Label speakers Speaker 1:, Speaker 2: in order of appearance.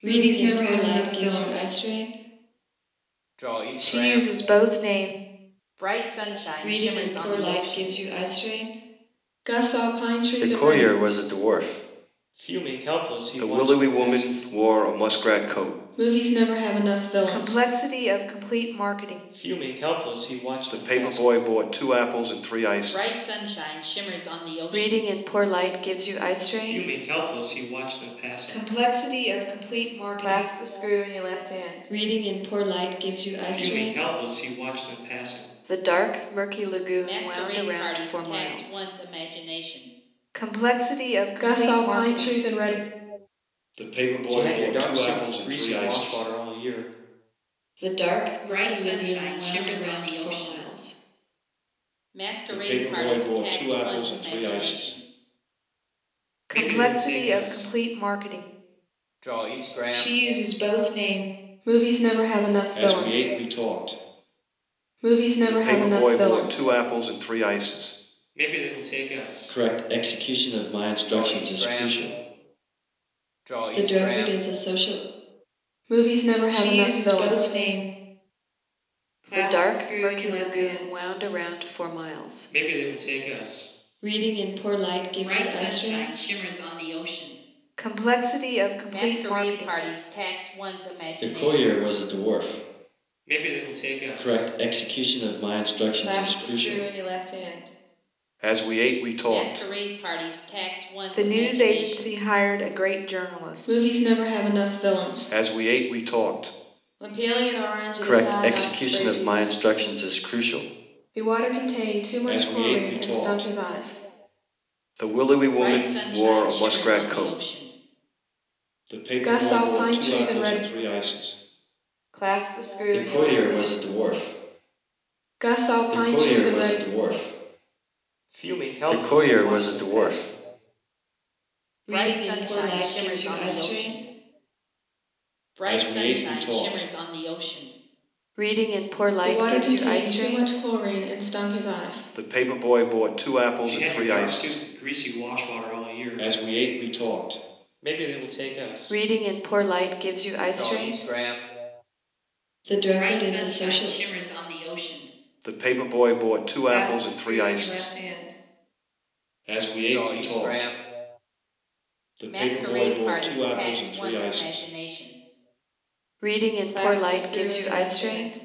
Speaker 1: Movies never have enough villains.
Speaker 2: Draw each
Speaker 3: She
Speaker 2: graph.
Speaker 3: uses both names.
Speaker 4: Bright sunshine
Speaker 1: Reading in
Speaker 4: shimmers on
Speaker 1: poor
Speaker 4: the
Speaker 1: light
Speaker 4: ocean.
Speaker 1: gives you eye strain.
Speaker 5: Gus saw pine
Speaker 6: The
Speaker 5: trees and red.
Speaker 6: courier was a dwarf.
Speaker 7: Fuming helpless, he
Speaker 8: The
Speaker 7: watched
Speaker 8: willowy
Speaker 7: them
Speaker 8: woman
Speaker 7: passing.
Speaker 8: wore a muskrat coat.
Speaker 5: Movies never have enough villains.
Speaker 3: Complexity of complete marketing.
Speaker 7: Fuming helpless, he watched
Speaker 8: The
Speaker 7: them
Speaker 8: paper
Speaker 7: passing.
Speaker 8: boy bought 2 apples and 3 ices.
Speaker 4: Bright sunshine shimmers on the ocean.
Speaker 1: Reading in poor light gives you eye strain.
Speaker 7: Fuming helpless, he watched them passing.
Speaker 1: Complexity of complete marketing.
Speaker 3: Clasp the screw in your left hand.
Speaker 1: Reading in poor light gives you eye
Speaker 7: Fuming
Speaker 1: strain.
Speaker 7: helpless, he watched them passing.
Speaker 1: The dark, murky lagoon wound
Speaker 4: Masquerade
Speaker 1: around
Speaker 4: parties
Speaker 1: for
Speaker 4: tax
Speaker 1: miles.
Speaker 4: one's imagination.
Speaker 3: Complexity of
Speaker 5: Gus
Speaker 3: complete
Speaker 5: saw pine
Speaker 3: marketing.
Speaker 5: trees and red.
Speaker 8: The paper
Speaker 7: She
Speaker 8: boy
Speaker 7: had your
Speaker 8: bought
Speaker 7: dark
Speaker 8: two
Speaker 7: suit
Speaker 8: apples
Speaker 7: in
Speaker 8: and
Speaker 7: greasy
Speaker 8: 3 ices.
Speaker 7: washwater all year.
Speaker 1: The dark,
Speaker 4: Bright
Speaker 1: murky lagoon
Speaker 4: sunshine
Speaker 1: wound
Speaker 4: shimmers on
Speaker 1: around
Speaker 4: the
Speaker 1: for
Speaker 4: ocean.
Speaker 1: miles.
Speaker 8: The
Speaker 4: Masquerade
Speaker 8: paper boy
Speaker 4: parties
Speaker 8: bought
Speaker 4: tax
Speaker 8: 2 apples
Speaker 4: one's
Speaker 8: and 3 ices.
Speaker 4: imagination.
Speaker 7: Maybe they will take
Speaker 3: Complexity of
Speaker 7: us.
Speaker 3: complete marketing.
Speaker 2: Draw each graph.
Speaker 1: She uses both names.
Speaker 5: Movies never have enough
Speaker 8: As we
Speaker 5: villains.
Speaker 8: ate, we talked.
Speaker 5: Movies
Speaker 8: The
Speaker 5: never have
Speaker 8: paper
Speaker 5: enough
Speaker 8: boy bought
Speaker 5: villains.
Speaker 8: 2 apples and 3 ices.
Speaker 7: Maybe they will take us.
Speaker 6: Correct execution of my
Speaker 2: Draw
Speaker 6: instructions
Speaker 2: each
Speaker 6: is
Speaker 2: graph.
Speaker 6: crucial.
Speaker 2: Draw
Speaker 1: The
Speaker 2: each
Speaker 1: drunkard
Speaker 2: graph.
Speaker 1: is a social.
Speaker 5: Movies never have
Speaker 1: She
Speaker 5: enough
Speaker 1: uses
Speaker 5: villains.
Speaker 1: both names. The
Speaker 4: Clasp the
Speaker 1: dark,
Speaker 4: screw in
Speaker 1: murky
Speaker 4: your left
Speaker 1: lagoon
Speaker 4: hand.
Speaker 1: wound around for miles.
Speaker 7: Maybe they will take us.
Speaker 1: Reading in poor light gives you
Speaker 4: Bright
Speaker 1: eye strain.
Speaker 4: sunshine shimmers on the ocean.
Speaker 3: Complexity of complete
Speaker 4: Masquerade
Speaker 3: marketing.
Speaker 4: parties tax one's
Speaker 6: The
Speaker 4: imagination.
Speaker 6: courier was a dwarf.
Speaker 7: Maybe they will take us.
Speaker 6: Correct execution of my instructions is
Speaker 3: Clasp the screw
Speaker 6: crucial.
Speaker 3: in your left hand.
Speaker 8: As we ate, we talked.
Speaker 4: Masquerade parties tax one's
Speaker 3: The news
Speaker 4: imagination.
Speaker 3: agency hired a great journalist.
Speaker 5: Movies never have enough villains.
Speaker 8: As we ate, we talked.
Speaker 3: When peeling an orange, it is
Speaker 6: Correct
Speaker 3: hard not to
Speaker 6: execution
Speaker 3: spray
Speaker 6: of my
Speaker 3: juice.
Speaker 6: instructions is crucial.
Speaker 5: The water contained too much
Speaker 8: As we ate,
Speaker 5: chlorine
Speaker 8: we
Speaker 5: and stung
Speaker 8: talked.
Speaker 5: his eyes.
Speaker 8: The willowy
Speaker 4: Bright
Speaker 8: woman wore
Speaker 4: sunshine
Speaker 8: a
Speaker 4: shimmers
Speaker 8: muskrat
Speaker 4: on the
Speaker 8: coat.
Speaker 4: ocean.
Speaker 8: The paper
Speaker 5: Gus
Speaker 8: boy
Speaker 5: saw
Speaker 8: bought
Speaker 5: pine
Speaker 8: two
Speaker 5: trees and
Speaker 8: apples
Speaker 5: red.
Speaker 8: and 3 ices.
Speaker 3: Clasp the screw
Speaker 6: The
Speaker 3: in your left
Speaker 6: courier was a
Speaker 3: hand.
Speaker 6: dwarf.
Speaker 5: Gus saw
Speaker 6: The
Speaker 5: pine trees
Speaker 6: courier
Speaker 5: and
Speaker 6: was a
Speaker 5: red.
Speaker 6: dwarf.
Speaker 7: Fuming
Speaker 6: The
Speaker 7: helpless, he
Speaker 6: courier was
Speaker 7: watched
Speaker 6: a
Speaker 7: them
Speaker 6: dwarf.
Speaker 7: passing.
Speaker 4: Bright
Speaker 1: Reading in poor
Speaker 4: sunshine
Speaker 1: light
Speaker 4: shimmers
Speaker 1: gives you
Speaker 4: on
Speaker 1: eye
Speaker 4: the
Speaker 1: strain.
Speaker 4: ocean. Bright
Speaker 8: As we ate, we
Speaker 4: sunshine
Speaker 8: talked.
Speaker 4: shimmers on the ocean.
Speaker 1: Reading in poor
Speaker 5: The
Speaker 1: light
Speaker 5: water
Speaker 1: gives you eye
Speaker 5: contained too
Speaker 1: strain.
Speaker 5: much chlorine and stung his eyes.
Speaker 8: The paper boy bought 2 apples
Speaker 7: She
Speaker 8: and
Speaker 7: had your
Speaker 8: 3
Speaker 7: dark
Speaker 8: ices.
Speaker 7: suit in greasy washwater all year.
Speaker 8: As we ate, we talked.
Speaker 7: Maybe they will take us.
Speaker 1: Reading in poor light gives you eye
Speaker 2: Draw
Speaker 1: strain.
Speaker 2: each graph.
Speaker 1: The drunkard
Speaker 4: Bright
Speaker 1: is a
Speaker 4: sunshine
Speaker 1: social.
Speaker 4: shimmers on the ocean.
Speaker 8: The paper boy bought 2 apples
Speaker 3: Clasp the
Speaker 8: and 3
Speaker 3: screw in your
Speaker 8: ices.
Speaker 3: left hand.
Speaker 8: As we ate,
Speaker 2: Draw
Speaker 8: we
Speaker 2: each
Speaker 8: talked.
Speaker 2: graph.
Speaker 8: The paper boy
Speaker 4: Masquerade
Speaker 8: bought
Speaker 4: parties
Speaker 8: 2 apples
Speaker 4: tax
Speaker 8: and 3
Speaker 4: one's
Speaker 8: ices.
Speaker 4: imagination.
Speaker 1: Reading in poor
Speaker 3: Clasp the
Speaker 1: light
Speaker 3: screw
Speaker 1: gives
Speaker 3: in
Speaker 1: you
Speaker 3: your
Speaker 1: eye
Speaker 3: left
Speaker 1: strain.
Speaker 3: hand.